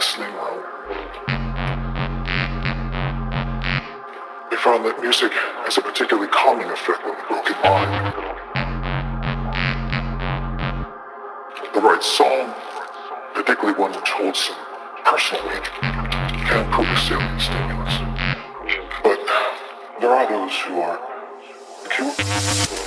listening room, they found that music has a particularly calming effect on the broken mind. The right song, particularly one which holds some personal meaning, can prove a salient stimulus. But there are those who are acute